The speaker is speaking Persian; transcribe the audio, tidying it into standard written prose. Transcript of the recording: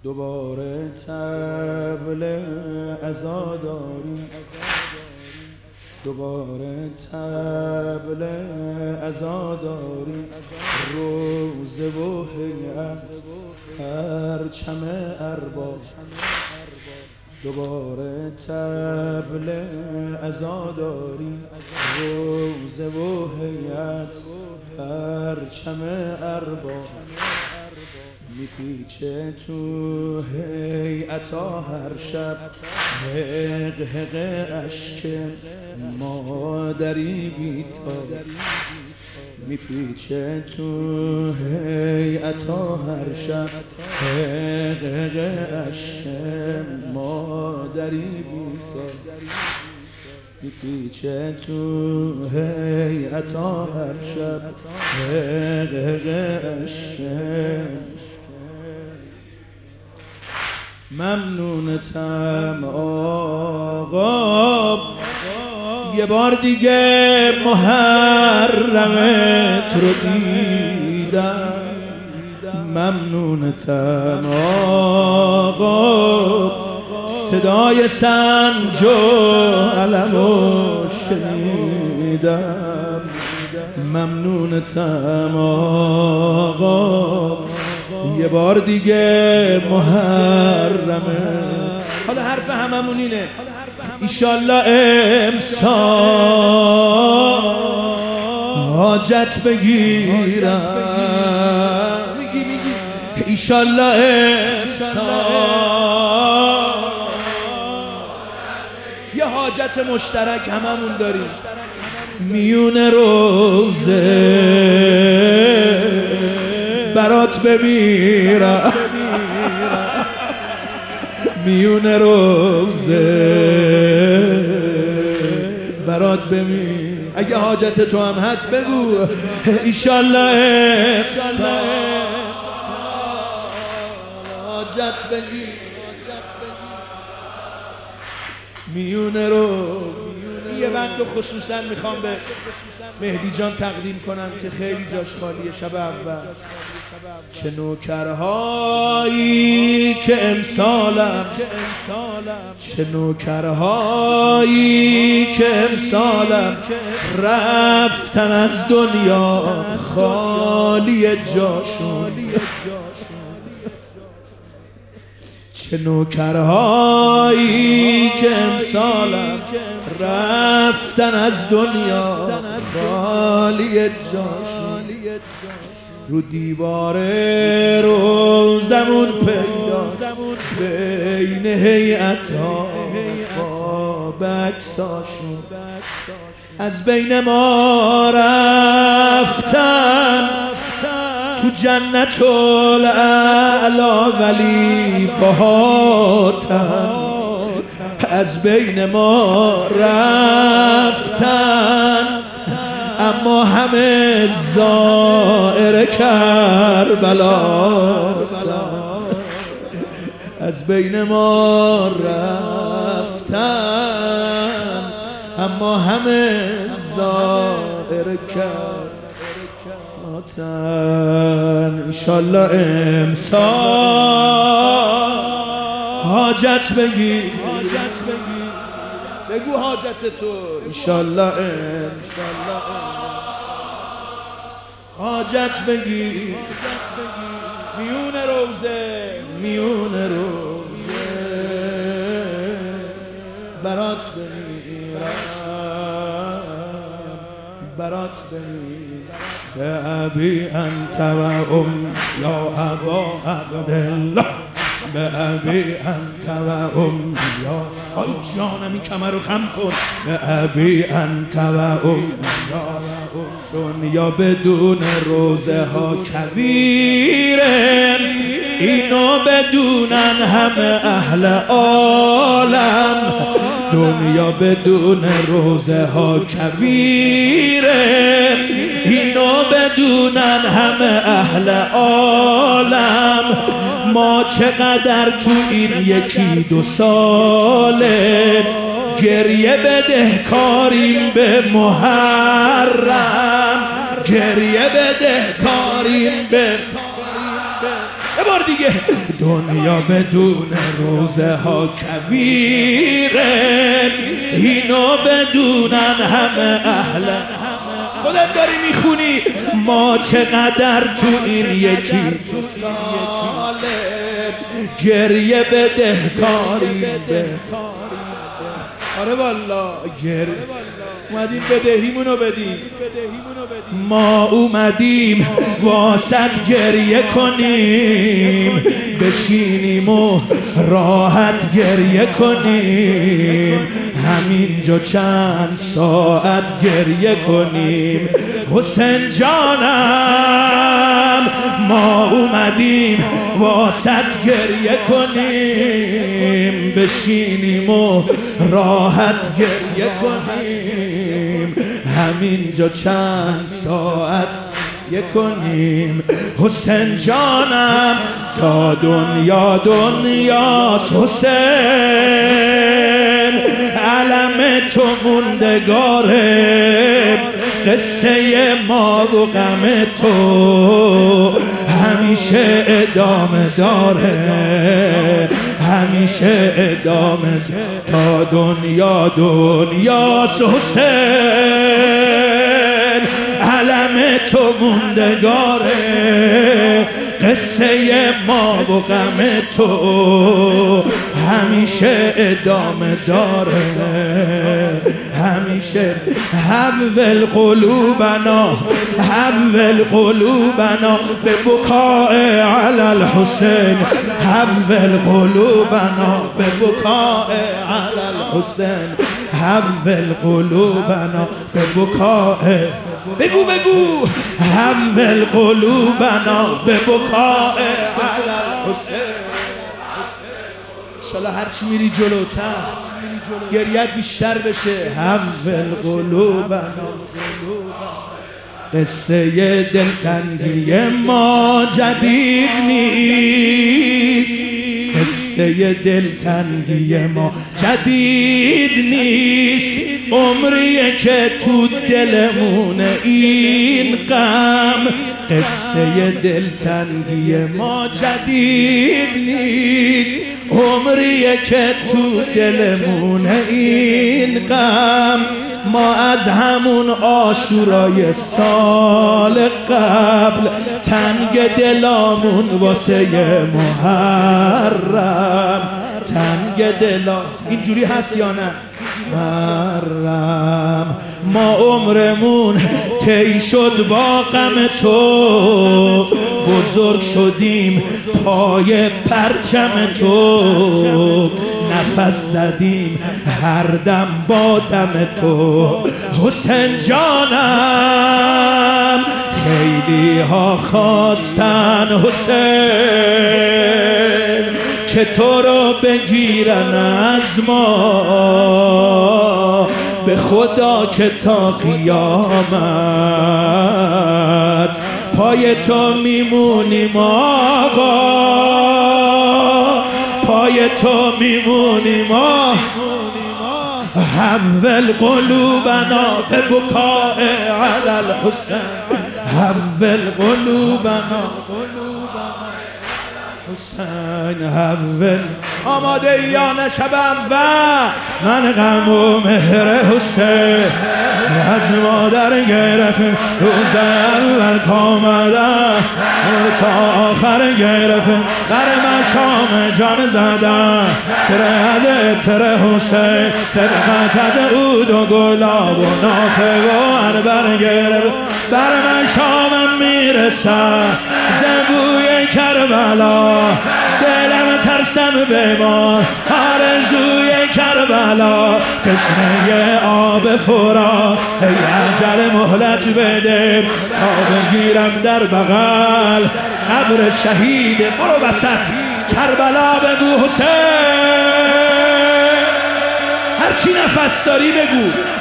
دوباره طبل عزاداری، دوباره طبل عزاداری، روزه و هیئت پرچم ارباب، دوباره طبل عزاداری، روزه و هیئت پرچم ارباب، میپیچه تو هیئتا هر شب حق حق اشک مادری بیتاب، میپیچه تو هیئتا هر شب حق حق اشک مادری بیتاب، میپیچه تو هیئتا هر شب حق حق اشک. ممنونتم آقا، یه بار دیگه محرمت رو دیدم. ممنونتم آقا، صدای سنج و علم رو شنیدم. ممنونتم آقا، یه بار دیگه محرمه. حالا حرف هممون اینه، ایشالله امسال حاجت بگیرم. میگی ایشالله امسال یه حاجت مشترک هممون داریم. میون روزه برات بمیرم، میون روزه برات بمیرم. اگه حاجت تو هم هست بگو ایشالله حاجت بگیر. میون یه بند خصوصا میخوام به مهدی جان تقدیم کنم که خیلی جاش خالیه. شب اول چه نوکرهایی که امسالم، چه نوکرهایی که امسالم رفتن از دنیا خالی جاشون، چه نوکرهایی که امسالم رفتن از دنیا خالی جاشون. رو دیوار روزمون پیداست بین هیئت‌ها بکساشون، از بین ما رفتن تو جنت الاعلی ولی باهاتن، از بین ما رفتن اما همه زائر کربلا، از بین ما رفتن اما همه زائر کربلا. انشالله امسال حاجت بگیر، بگو حاجت تو. انشالله حاجت بگیر، میون روزه برات بمیرم. به ابی انت و ام یا ابا عبدالله، به ابی انت و ام یا. آی جانم این کمر رو خم کن. به ابی انت و ام یا. دنیا بدون روزه ها کویره، اینو بدونن همه اهل عالم. دنیا بدون روزه ها کویره، اینو بدونن همه اهل عالم. ما چقدر تو این یکی دو ساله گریه بدهکاریم به محرم، گریه بدهکاریم به بار دیگه. دنیا بدون روزه ها کویره، اینو بدونن همه اهل. خودت داری میخونی ما چقدر تو این یکی تو ساله گریه بدهکاری. آره والا گریه اومدیم بدهیمونو بدیم. ما اومدیم واسط گریه کنیم، بشینیم و راحت گریه کنیم، همینجا چند ساعت گریه کنیم. حسین جانم ما اومدیم واسط گریه کنیم، بشینیم و راحت گریه کنیم، همینجا چند ساعت گریه کنیم. حسین جانم تا دنیا دنیاست حسین، علم تو موندگاره، قصه ما و غم تو همیشه ادامه داره، همیشه ادامه تا دنیا دنیاست حسین، علم تو موندگاره، قصه ما و غم تو همیشه ادامه داره، همیشه. حول قلوبنا حول قلوبنا به بکاء علی الحسین، حول قلوبنا به بکاء علی الحسین، حول قلوبنا به بکاء. بگو بگو حول قلوبنا به بکاء علی الحسین. انشالله هرچی میری جلوتر گریت بیشتر بشه. حول قلوبنا. قصه دلتنگی ما جدید نیست، قصه دلتنگی ما جدید نیست، عمریه که تو دلمونه این غم. قصه دلتنگی ما جدید نیست، عمریه که تو دلمونه این غم. ما از همون عاشورای سال قبل تنگ دلامون واسه محرم، تنگ دلا اینجوری هست یا نه؟ محرم ما عمرمون طی شد با غم تو، بزرگ شدیم پای پرچم تو، نفس زدیم هر دم با دم تو. حسین جانم خیلی ها خواستن حسین که تو رو بگیرن از ما، به خدا که تا قیامت پای تو میمونیم آقا، پای تو میمونیم آقا. حول قلوبنا به بکاء علی الحسین، حول قلوبنا حسین، حول. آماده ایان شب اول من غم و مهر حسین از مادر گرفت، روز اول کامدن تا آخر گرفت، در من شام جان زدن، تره از تره حسین، طبقت از عود و گلاب و نافه و عنبر گرفت، بر من شامم میرسد زبوی کربلا، دلم ترسم بمار آرزوی کربلا، تشنه آب فرات ای اجل مهلت بده تا بگیرم در بغل قبر شهید. برو وسط کربلا بگو حسین، هرچی نفس داری بگو.